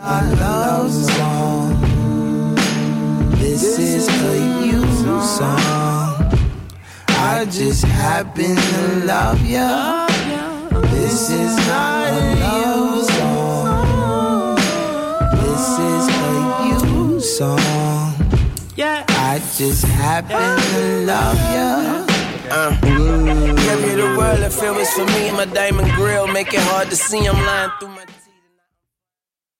I love song. This is a you song. I just happen to love ya. This is not a love song. This is a you song. Yeah. I just happen to love ya. Give me the world if it was for me. My diamond grill make it hard to see. I'm lying through my